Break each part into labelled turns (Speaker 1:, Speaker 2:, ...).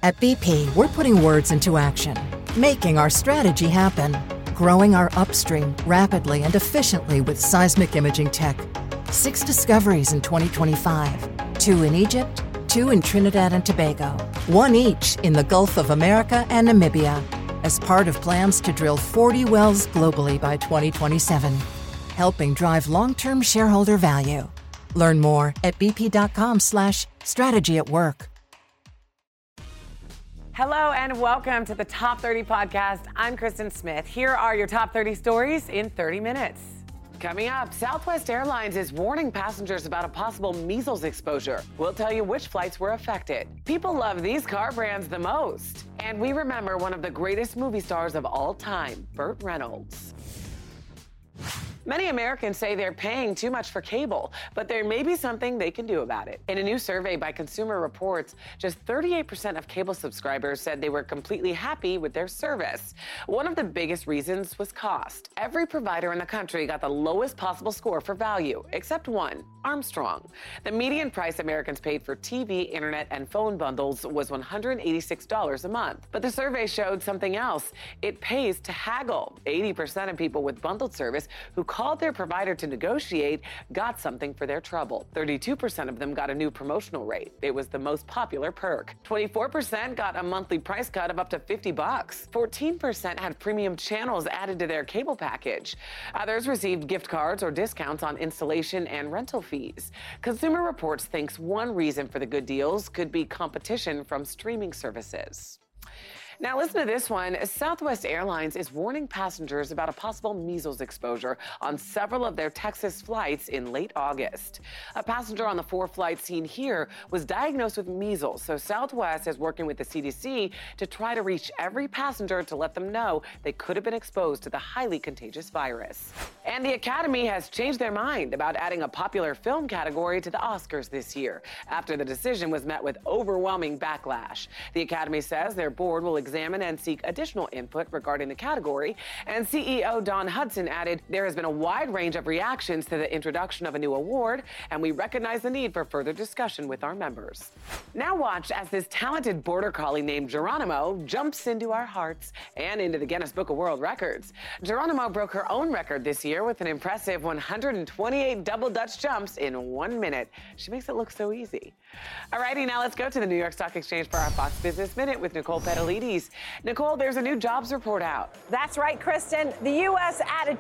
Speaker 1: At BP, we're putting words into action, making our strategy happen, growing our upstream rapidly and efficiently with seismic imaging tech. 6 discoveries in 2025, 2 in Egypt, 2 in Trinidad and Tobago, 1 each in the Gulf of America and Namibia, as part of plans to drill 40 wells globally by 2027, helping drive long-term shareholder value. Learn more at bp.com/strategy at work.
Speaker 2: Hello and welcome to the Top 30 podcast. I'm Kristen Smith. Here are your top 30 stories in 30 minutes. Coming up, Southwest Airlines is warning passengers about a possible measles exposure. We'll tell you which flights were affected. People love these car brands the most. And we remember one of the greatest movie stars of all time, Burt Reynolds. Many Americans say they're paying too much for cable, but there may be something they can do about it. In a new survey by Consumer Reports, just 38% of cable subscribers said they were completely happy with their service. One of the biggest reasons was cost. Every provider in the country got the lowest possible score for value, except one, Armstrong. The median price Americans paid for TV, internet, and phone bundles was $186 a month. But the survey showed something else. It pays to haggle. 80% of people with bundled service who called their provider to negotiate got something for their trouble. 32% of them got a new promotional rate. It was the most popular perk. 24% got a monthly price cut of up to $50. 14% had premium channels added to their cable package. Others received gift cards or discounts on installation and rental fees. Consumer Reports thinks one reason for the good deals could be competition from streaming services. Now listen to this one. Southwest Airlines is warning passengers about a possible measles exposure on several of their Texas flights in late August. A passenger on the 4 flights seen here was diagnosed with measles, so Southwest is working with the CDC to try to reach every passenger to let them know they could have been exposed to the highly contagious virus. And the Academy has changed their mind about adding a popular film category to the Oscars this year, after the decision was met with overwhelming backlash. The Academy says their board will examine and seek additional input regarding the category, and CEO Don Hudson added, "There has been a wide range of reactions to the introduction of a new award, and we recognize the need for further discussion with our members." Now watch as this talented border collie named Geronimo jumps into our hearts and into the Guinness Book of World Records. Geronimo broke her own record this year with an impressive 128 double Dutch jumps in 1 minute. She makes it look so easy. Alrighty, now let's go to the New York Stock Exchange for our Fox Business Minute with Nicole Petalides. Nicole, there's a new jobs report out.
Speaker 3: That's right, Kristen. The U.S. added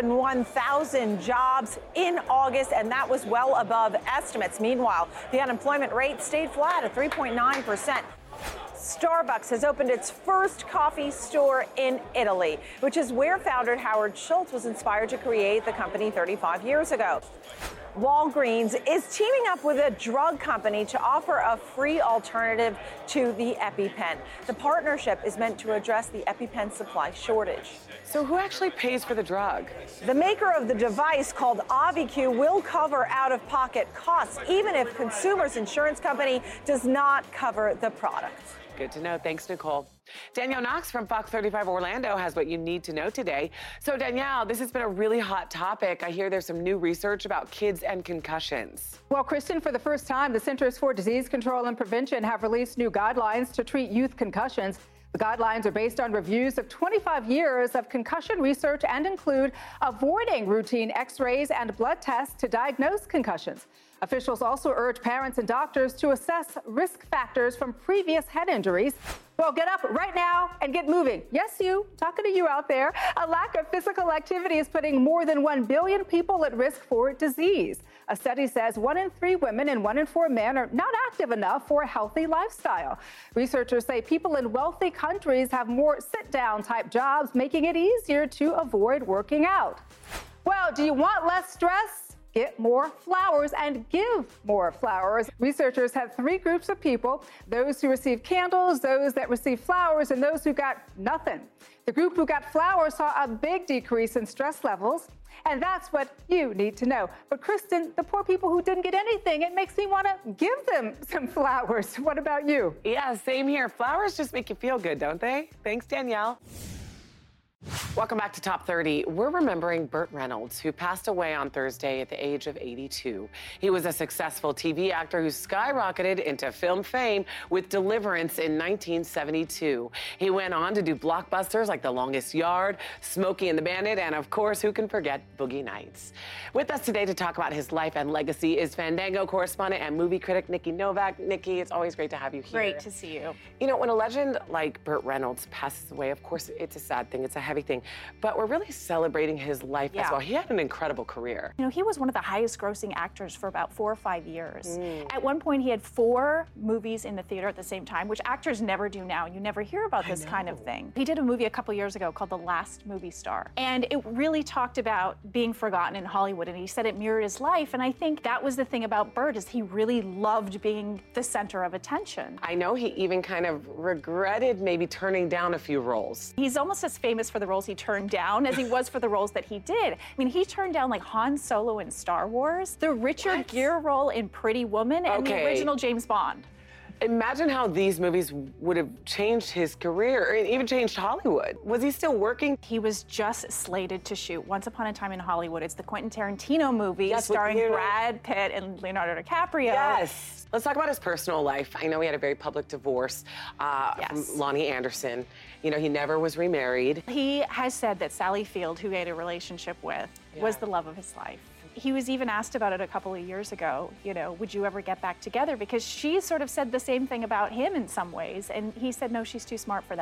Speaker 3: 201,000 jobs in August, and that was well above estimates. Meanwhile, the unemployment rate stayed flat at 3.9%. Starbucks has opened its first coffee store in Italy, which is where founder Howard Schultz was inspired to create the company 35 years ago. Walgreens is teaming up with a drug company to offer a free alternative to the EpiPen. The partnership is meant to address the EpiPen supply shortage.
Speaker 2: So who actually pays for the drug?
Speaker 3: The maker of the device, called Auvi-Q, will cover out-of-pocket costs, even if consumers' insurance company does not cover the product.
Speaker 2: Good to know. Thanks, Nicole. Danielle Knox from Fox 35 Orlando has what you need to know today. So, Danielle, this has been a really hot topic. I hear there's some new research about kids and concussions.
Speaker 4: Well, Kristen, for the first time, the Centers for Disease Control and Prevention have released new guidelines to treat youth concussions. The guidelines are based on reviews of 25 years of concussion research and include avoiding routine X-rays and blood tests to diagnose concussions. Officials also urge parents and doctors to assess risk factors from previous head injuries. Well, get up right now and get moving. Yes, you, talking to you out there. A lack of physical activity is putting more than 1 billion people at risk for disease. A study says 1 in 3 women and 1 in 4 men are not active enough for a healthy lifestyle. Researchers say people in wealthy countries have more sit-down type jobs, making it easier to avoid working out. Well, do you want less stress? Get more flowers and give more flowers. Researchers have 3 groups of people: those who receive candles, those that receive flowers, and those who got nothing. The group who got flowers saw a big decrease in stress levels, and that's what you need to know. But Kristen, the poor people who didn't get anything, it makes me want to give them some flowers. What about you?
Speaker 2: Yeah, same here. Flowers just make you feel good, don't they? Thanks, Danielle. Welcome back to Top 30. We're remembering Burt Reynolds, who passed away on Thursday at the age of 82. He was a successful TV actor who skyrocketed into film fame with Deliverance in 1972. He went on to do blockbusters like The Longest Yard, Smokey and the Bandit, and of course, who can forget Boogie Nights? With us today to talk about his life and legacy is Fandango correspondent and movie critic Nikki Novak. Nikki, it's always great to have you here.
Speaker 5: Great to see you.
Speaker 2: You know, when a legend like Burt Reynolds passes away, of course, it's a sad thing, it's a heavy thing, but we're really celebrating his life as well. He had an incredible career.
Speaker 5: You know, he was one of the highest grossing actors for about 4 or 5 years. At one point, he had 4 movies in the theater at the same time, which actors never do now. You never hear about this kind of thing. He did a movie a couple years ago called The Last Movie Star, and it really talked about being forgotten in Hollywood, and he said it mirrored his life, and I think that was the thing about Burt, is he really loved being the center of attention.
Speaker 2: I know he even kind of regretted maybe turning down a few roles.
Speaker 5: He's almost as famous for the roles he turned down as he was for the roles that he did. I mean, he turned down like Han Solo in Star Wars, the Richard Gere role in Pretty Woman, and the original James Bond.
Speaker 2: Imagine how these movies would have changed his career, or even changed Hollywood. Was he still working?
Speaker 5: He was just slated to shoot Once Upon a Time in Hollywood. It's the Quentin Tarantino movie starring Brad Pitt and Leonardo DiCaprio.
Speaker 2: Yes. Let's talk about his personal life. I know he had a very public divorce from Lonnie Anderson. You know, he never was remarried.
Speaker 5: He has said that Sally Field, who he had a relationship with, was the love of his life. He was even asked about it a couple of years ago, you know, would you ever get back together? Because she sort of said the same thing about him in some ways, and he said, no, she's too smart for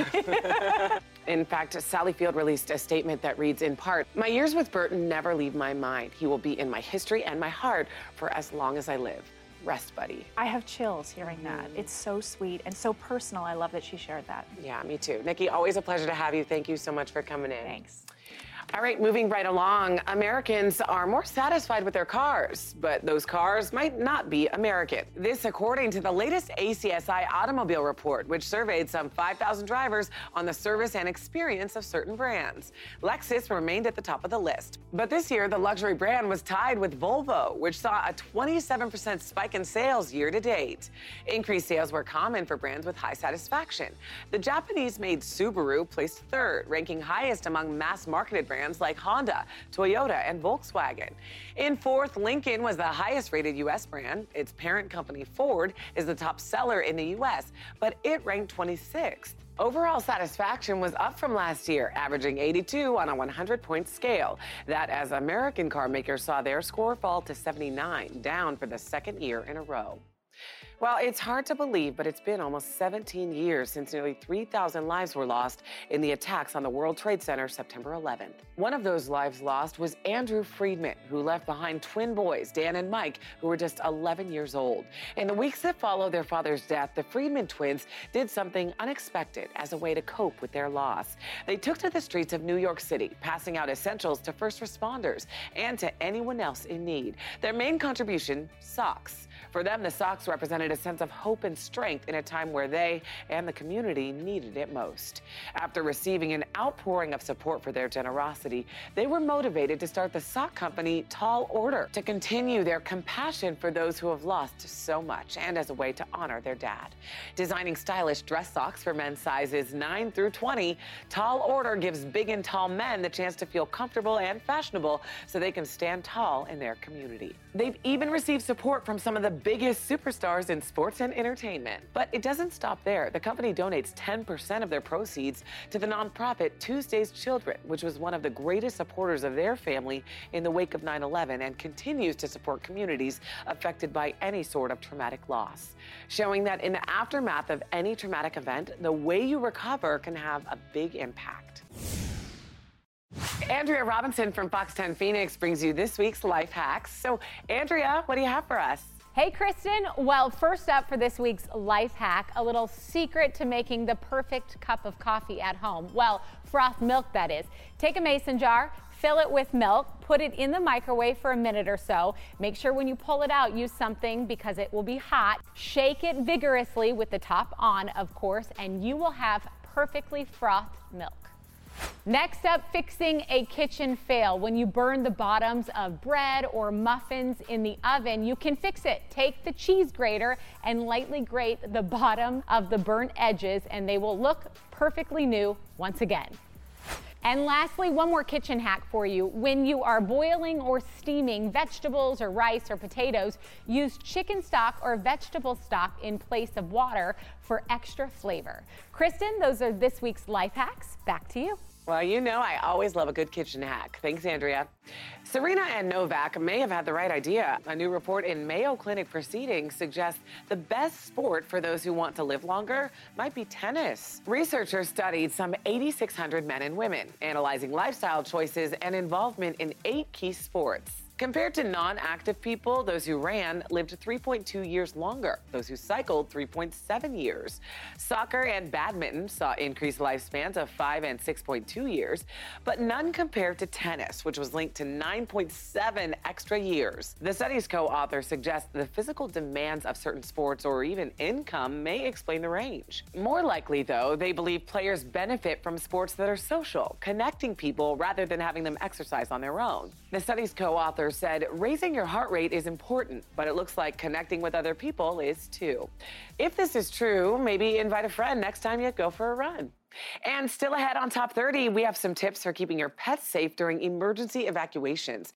Speaker 5: that.
Speaker 2: In fact, Sally Field released a statement that reads in part, "My years with Burt never leave my mind. He will be in my history and my heart for as long as I live. Rest, buddy."
Speaker 5: I have chills hearing that. It's so sweet and so personal. I love that she shared that.
Speaker 2: Yeah, me too. Nikki, always a pleasure to have you. Thank you so much for coming in.
Speaker 5: Thanks.
Speaker 2: All right, moving right along, Americans are more satisfied with their cars, but those cars might not be American. This according to the latest ACSI automobile report, which surveyed some 5,000 drivers on the service and experience of certain brands. Lexus remained at the top of the list. But this year, the luxury brand was tied with Volvo, which saw a 27% spike in sales year to date. Increased sales were common for brands with high satisfaction. The Japanese-made Subaru placed third, ranking highest among mass-marketed brands like Honda, Toyota, and Volkswagen. In fourth, Lincoln was the highest-rated U.S. brand. Its parent company, Ford, is the top seller in the U.S., but it ranked 26th. Overall satisfaction was up from last year, averaging 82 on a 100-point scale. That as American car makers saw their score fall to 79, down for the second year in a row. Well, it's hard to believe, but it's been almost 17 years since nearly 3,000 lives were lost in the attacks on the World Trade Center September 11th. One of those lives lost was Andrew Friedman, who left behind twin boys, Dan and Mike, who were just 11 years old. In the weeks that followed their father's death, the Friedman twins did something unexpected as a way to cope with their loss. They took to the streets of New York City, passing out essentials to first responders and to anyone else in need. Their main contribution, socks. For them, the socks represented a sense of hope and strength in a time where they and the community needed it most. After receiving an outpouring of support for their generosity, they were motivated to start the sock company Tall Order to continue their compassion for those who have lost so much and as a way to honor their dad. Designing stylish dress socks for men's sizes 9 through 20, Tall Order gives big and tall men the chance to feel comfortable and fashionable so they can stand tall in their community. They've even received support from some of the biggest superstars in sports and entertainment. But it doesn't stop there. The company donates 10% of their proceeds to the nonprofit Tuesday's Children, which was one of the greatest supporters of their family in the wake of 9/11 and continues to support communities affected by any sort of traumatic loss, showing that in the aftermath of any traumatic event, the way you recover can have a big impact. Andrea Robinson from Fox 10 Phoenix brings you this week's Life Hacks. So, Andrea, what do you have for us?
Speaker 6: Hey, Kristen. Well, first up for this week's life hack, a little secret to making the perfect cup of coffee at home. Well, froth milk, that is. Take a mason jar, fill it with milk, put it in the microwave for a minute or so. Make sure when you pull it out, use something because it will be hot. Shake it vigorously with the top on, of course, and you will have perfectly frothed milk. Next up, fixing a kitchen fail. When you burn the bottoms of bread or muffins in the oven, you can fix it. Take the cheese grater and lightly grate the bottom of the burnt edges, and they will look perfectly new once again. And lastly, one more kitchen hack for you. When you are boiling or steaming vegetables or rice or potatoes, use chicken stock or vegetable stock in place of water for extra flavor. Kristen, those are this week's life hacks. Back to you.
Speaker 2: Well, you know I always love a good kitchen hack. Thanks, Andrea. Serena and Novak may have had the right idea. A new report in Mayo Clinic Proceedings suggests the best sport for those who want to live longer might be tennis. Researchers studied some 8,600 men and women, analyzing lifestyle choices and involvement in 8 key sports. Compared to non-active people, those who ran lived 3.2 years longer. Those who cycled, 3.7 years. Soccer and badminton saw increased lifespans of 5 and 6.2 years, but none compared to tennis, which was linked to 9.7 extra years. The study's co-author suggests the physical demands of certain sports or even income may explain the range. More likely, though, they believe players benefit from sports that are social, connecting people rather than having them exercise on their own. The study's co-author said raising your heart rate is important, but it looks like connecting with other people is too. If this is true, maybe invite a friend next time you go for a run. And still ahead on Top 30, we have some tips for keeping your pets safe during emergency evacuations.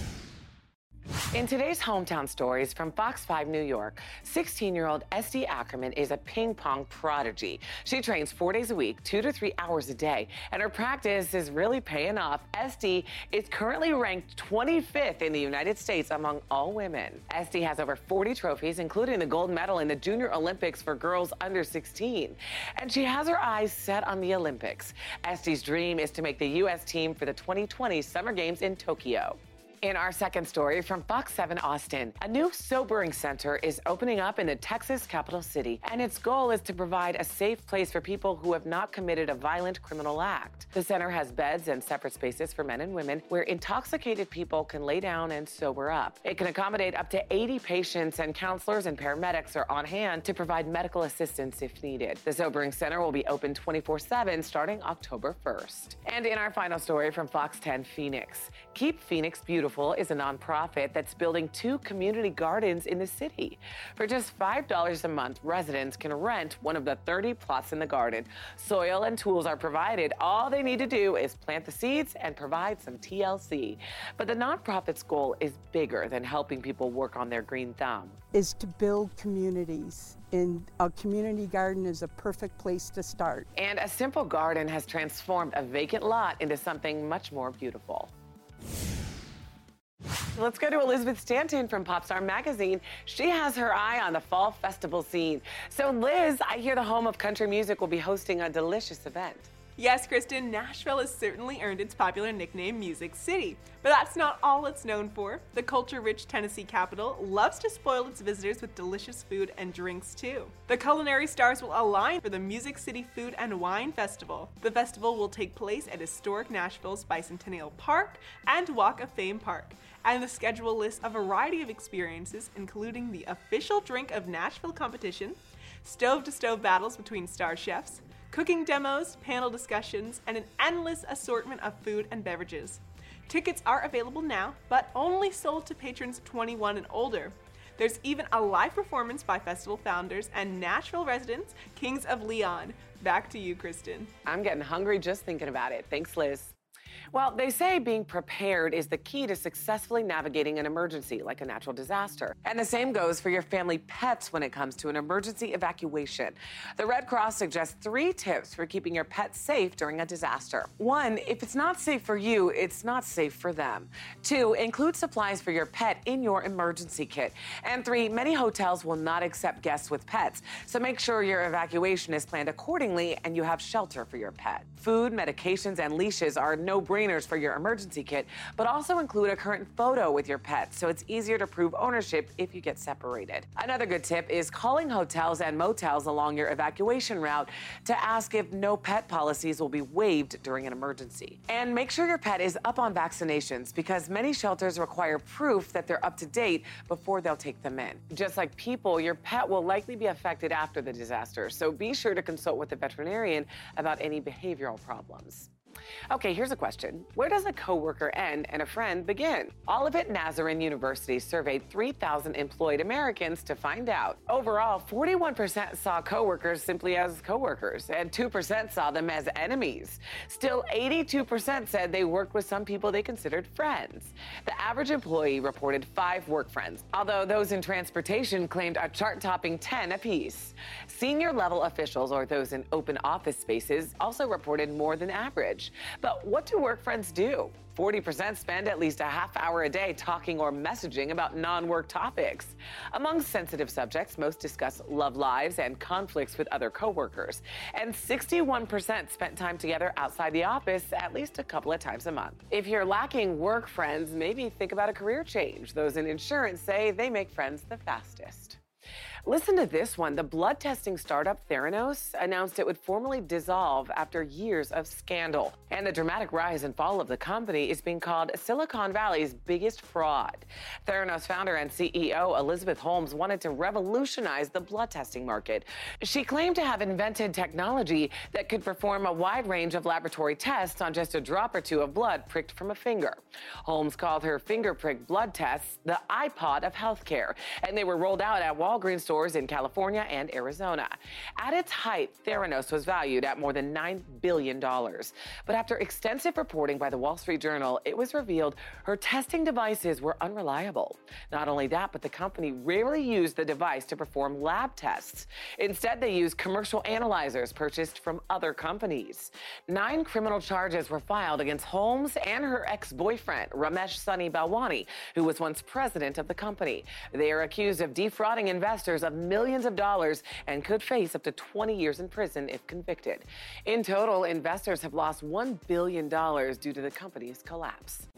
Speaker 2: In today's Hometown Stories from Fox 5 New York, 16-year-old Esty Ackerman is a ping pong prodigy. She trains 4 days a week, 2 to 3 hours a day, and her practice is really paying off. Esty is currently ranked 25th in the United States among all women. Esty has over 40 trophies, including the gold medal in the Junior Olympics for girls under 16. And she has her eyes set on the Olympics. Esty's dream is to make the U.S. team for the 2020 Summer Games in Tokyo. In our second story from Fox 7 Austin, a new sobering center is opening up in the Texas capital city, and its goal is to provide a safe place for people who have not committed a violent criminal act. The center has beds and separate spaces for men and women where intoxicated people can lay down and sober up. It can accommodate up to 80 patients, and counselors and paramedics are on hand to provide medical assistance if needed. The sobering center will be open 24/7 starting October 1st. And in our final story from Fox 10 Phoenix, Keep Phoenix Beautiful is a nonprofit that's building 2 community gardens in the city. For just $5 a month, residents can rent one of the 30 plots in the garden. Soil and tools are provided. All they need to do is plant the seeds and provide some TLC. But the nonprofit's goal is bigger than helping people work on their green thumb.
Speaker 7: Is to build communities. And a community garden is a perfect place to start.
Speaker 2: And a simple garden has transformed a vacant lot into something much more beautiful. Let's go to Elizabeth Stanton from Popstar Magazine. She has her eye on the fall festival scene. So Liz, I hear the home of country music will be hosting a delicious event.
Speaker 8: Yes, Kristen, Nashville has certainly earned its popular nickname Music City. But that's not all it's known for. The culture-rich Tennessee capital loves to spoil its visitors with delicious food and drinks too. The culinary stars will align for the Music City Food and Wine Festival. The festival will take place at historic Nashville's Bicentennial Park and Walk of Fame Park. And the schedule lists a variety of experiences, including the official Drink of Nashville competition, stove-to-stove battles between star chefs, cooking demos, panel discussions, and an endless assortment of food and beverages. Tickets are available now, but only sold to patrons 21 and older. There's even a live performance by festival founders and Nashville residents, Kings of Leon. Back to you, Kristen.
Speaker 2: I'm getting hungry just thinking about it. Thanks, Liz. Well, they say being prepared is the key to successfully navigating an emergency, like a natural disaster. And the same goes for your family pets when it comes to an emergency evacuation. The Red Cross suggests 3 tips for keeping your pet safe during a disaster. 1, if it's not safe for you, it's not safe for them. 2, include supplies for your pet in your emergency kit. And 3, many hotels will not accept guests with pets, so make sure your evacuation is planned accordingly and you have shelter for your pet. Food, medications, and leashes are no-brainers for your emergency kit, but also include a current photo with your pet so it's easier to prove ownership if you get separated. Another good tip is calling hotels and motels along your evacuation route to ask if no pet policies will be waived during an emergency. And make sure your pet is up on vaccinations because many shelters require proof that they're up to date before they'll take them in. Just like people, your pet will likely be affected after the disaster, so be sure to consult with a veterinarian about any behavioral problems. Okay, here's a question. Where does a coworker end and a friend begin? Olivet Nazarene University surveyed 3,000 employed Americans to find out. Overall, 41% saw coworkers simply as coworkers, and 2% saw them as enemies. Still, 82% said they worked with some people they considered friends. The average employee reported 5 work friends, although those in transportation claimed a chart-topping 10 apiece. Senior-level officials, or those in open office spaces, also reported more than average. But what do work friends do? 40% spend at least a half hour a day talking or messaging about non-work topics. Among sensitive subjects, most discuss love lives and conflicts with other coworkers. And 61% spent time together outside the office at least a couple of times a month. If you're lacking work friends, maybe think about a career change. Those in insurance say they make friends the fastest. Listen to this one. The blood testing startup Theranos announced it would formally dissolve after years of scandal. And the dramatic rise and fall of the company is being called Silicon Valley's biggest fraud. Theranos founder and CEO Elizabeth Holmes wanted to revolutionize the blood testing market. She claimed to have invented technology that could perform a wide range of laboratory tests on just a drop or two of blood pricked from a finger. Holmes called her finger prick blood tests the iPod of healthcare, and they were rolled out at Walgreens stores in California and Arizona. At its height, Theranos was valued at more than $9 billion. But after extensive reporting by the Wall Street Journal, it was revealed her testing devices were unreliable. Not only that, but the company rarely used the device to perform lab tests. Instead, they used commercial analyzers purchased from other companies. 9 criminal charges were filed against Holmes and her ex-boyfriend, Ramesh Sunny Balwani, who was once president of the company. They are accused of defrauding investors of millions of dollars and could face up to 20 years in prison if convicted. In total, investors have lost $1 billion due to the company's collapse.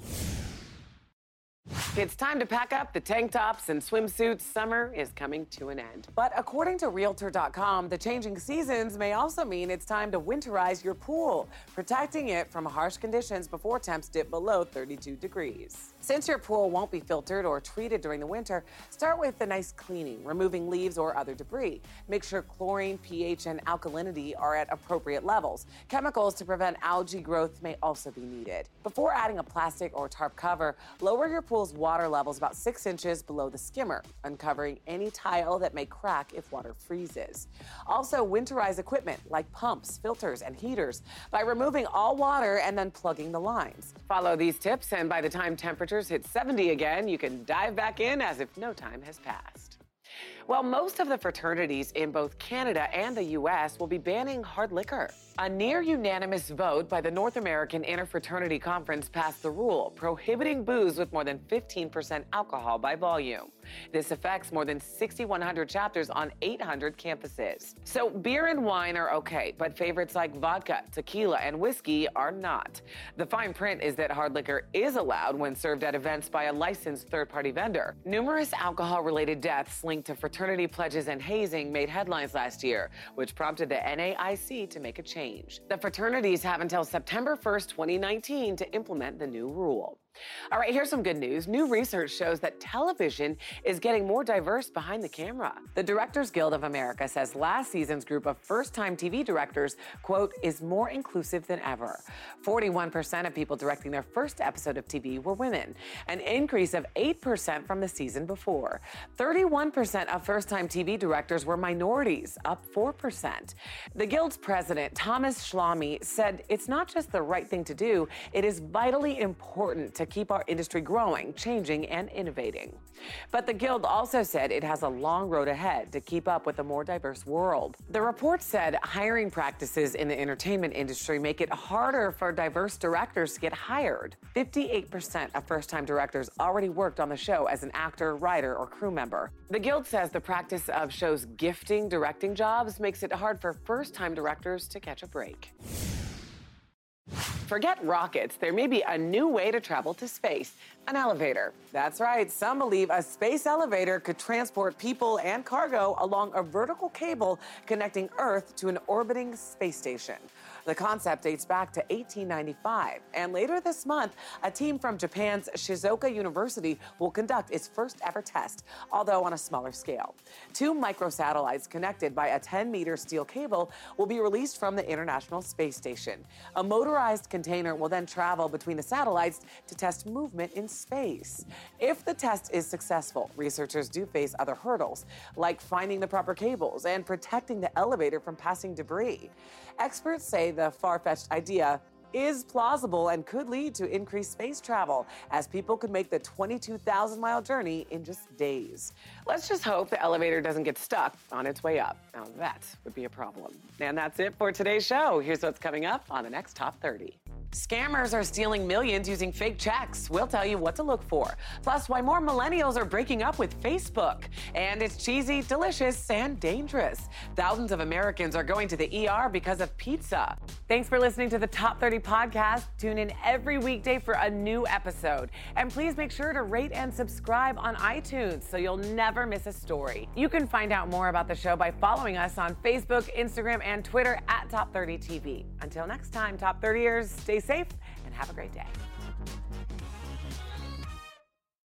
Speaker 2: It's time to pack up the tank tops and swimsuits. Summer is coming to an end. But according to Realtor.com, the changing seasons may also mean it's time to winterize your pool, protecting it from harsh conditions before temps dip below 32 degrees. Since your pool won't be filtered or treated during the winter, start with a nice cleaning, removing leaves or other debris. Make sure chlorine, pH, and alkalinity are at appropriate levels. Chemicals to prevent algae growth may also be needed. Before adding a plastic or tarp cover, lower your pool's water levels about 6 inches below the skimmer, uncovering any tile that may crack if water freezes. Also, winterize equipment like pumps, filters, and heaters by removing all water and then plugging the lines. Follow these tips, and by the time temperatures hit 70 again, you can dive back in as if no time has passed. Well, most of the fraternities in both Canada and the U.S. will be banning hard liquor. A near-unanimous vote by the North American Interfraternity Conference passed the rule, prohibiting booze with more than 15% alcohol by volume. This affects more than 6,100 chapters on 800 campuses. So beer and wine are okay, but favorites like vodka, tequila, and whiskey are not. The fine print is that hard liquor is allowed when served at events by a licensed third-party vendor. Numerous alcohol-related deaths linked to fraternity pledges and hazing made headlines last year, which prompted the NAIC to make a change. The fraternities have until September 1st, 2019 to implement the new rule. All right, here's some good news. New research shows that television is getting more diverse behind the camera. The Directors Guild of America says last season's group of first-time TV directors, quote, is more inclusive than ever. 41% of people directing their first episode of TV were women, an increase of 8% from the season before. 31% of first-time TV directors were minorities, up 4%. The Guild's president, Thomas Schlamy, said it's not just the right thing to do, it is vitally important to keep our industry growing, changing, and innovating. But the Guild also said it has a long road ahead to keep up with a more diverse world. The report said hiring practices in the entertainment industry make it harder for diverse directors to get hired. 58% of first-time directors already worked on the show as an actor, writer, or crew member. The Guild says the practice of shows gifting directing jobs makes it hard for first-time directors to catch a break. Forget rockets. There may be a new way to travel to space, an elevator. That's right. Some believe a space elevator could transport people and cargo along a vertical cable connecting Earth to an orbiting space station. The concept dates back to 1895, and later this month, a team from Japan's Shizuoka University will conduct its first ever test, although on a smaller scale. 2 microsatellites connected by a 10-meter steel cable will be released from the International Space Station. A motorized container will then travel between the satellites to test movement in space. If the test is successful, researchers do face other hurdles, like finding the proper cables and protecting the elevator from passing debris. Experts say the far-fetched idea is plausible and could lead to increased space travel, as people could make the 22,000-mile journey in just days. Let's just hope the elevator doesn't get stuck on its way up. Now that would be a problem. And that's it for today's show. Here's what's coming up on the next Top 30. Scammers are stealing millions using fake checks. We'll tell you what to look for. Plus, why more millennials are breaking up with Facebook. And it's cheesy, delicious, and dangerous. Thousands of Americans are going to the ER because of pizza. Thanks for listening to the Top 30 podcast. Tune in every weekday for a new episode. And please make sure to rate and subscribe on iTunes so you'll never miss a story. You can find out more about the show by following us on Facebook, Instagram, and Twitter at Top 30 TV. Until next time, Top 30ers, stay safe and have a great day.